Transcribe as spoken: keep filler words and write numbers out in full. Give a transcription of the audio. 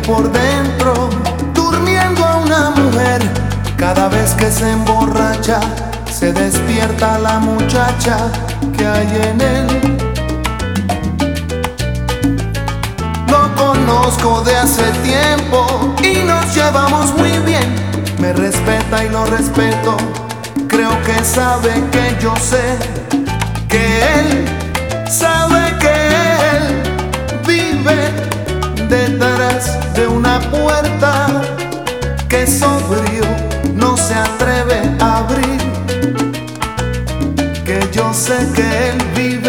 por dentro, durmiendo a una mujer. Cada vez que se emborracha, se despierta la muchacha que hay en él. Lo conozco de hace tiempo y nos llevamos muy bien. Me respeta y lo respeto. Creo que sabe que yo sé que él sabe que él vive detrás de una puerta que sobrio no se atreve a abrir. Que yo sé que él